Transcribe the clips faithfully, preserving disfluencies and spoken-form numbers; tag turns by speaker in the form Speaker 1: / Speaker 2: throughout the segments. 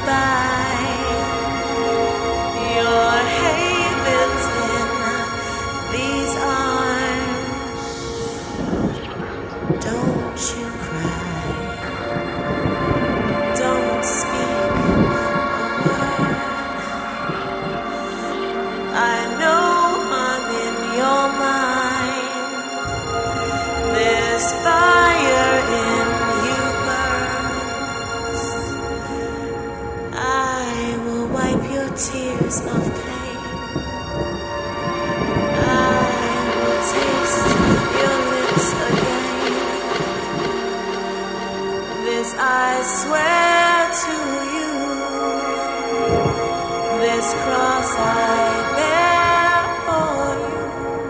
Speaker 1: by. Your havens in these arms. Don't you cry. Don't speak a word. I know I'm in your mind. This fire in you burns. I will wipe your tears of pain. I will taste your lips again. This I swear to you. This cross I bear for you.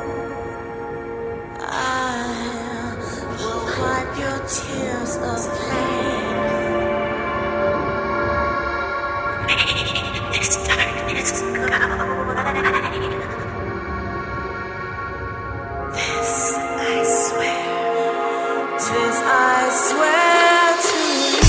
Speaker 1: I will wipe your tears of pain. This darkness go away. This I swear. This I swear to you.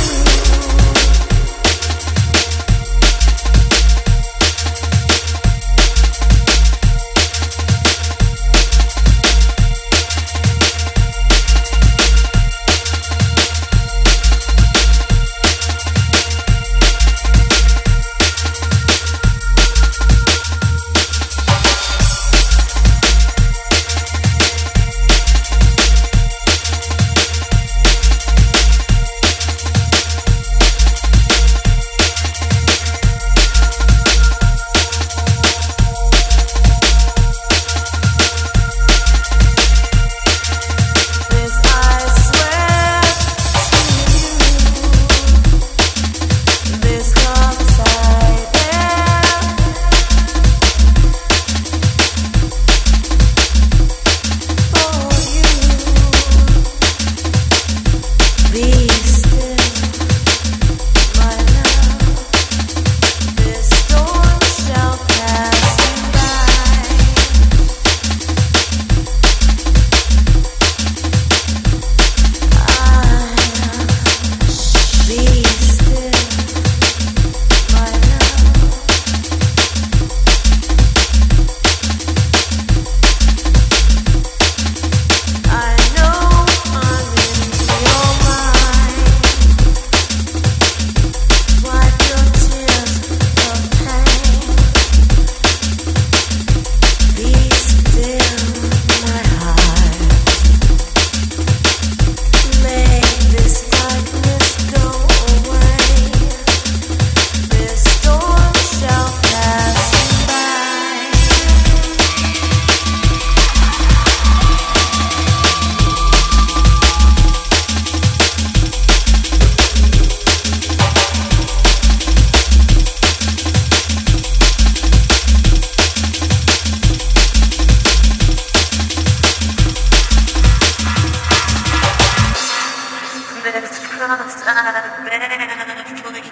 Speaker 1: This cross I bear for you.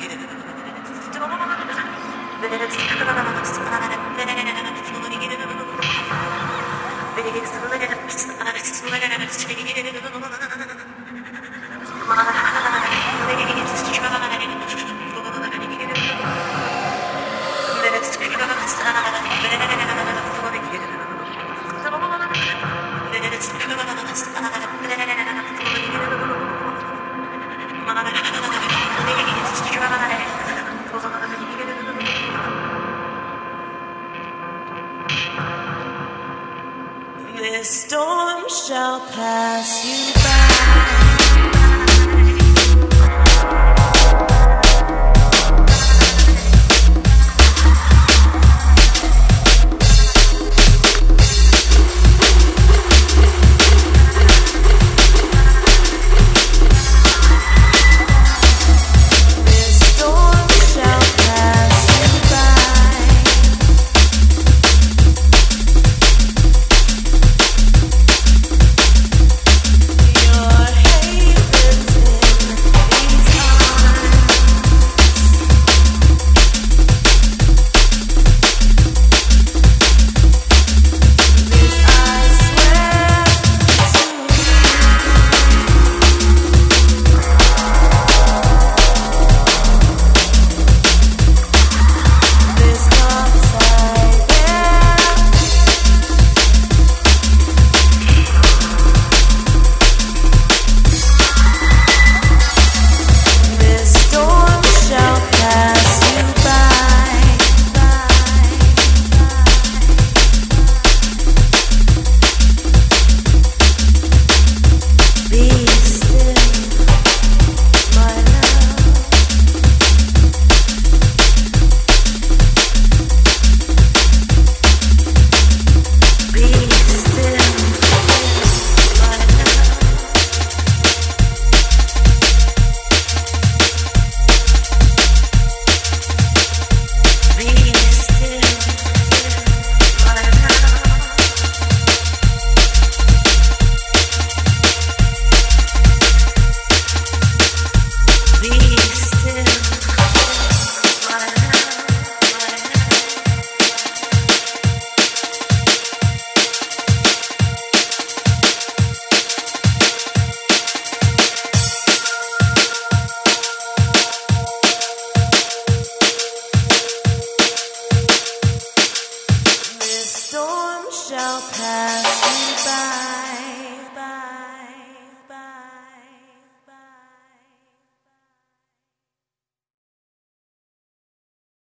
Speaker 1: This cross I bear for you. These lips I swear to you. My heart please try for you. This cross I bear for you. This cross I bear for you. Please try for you. This storm shall pass you by.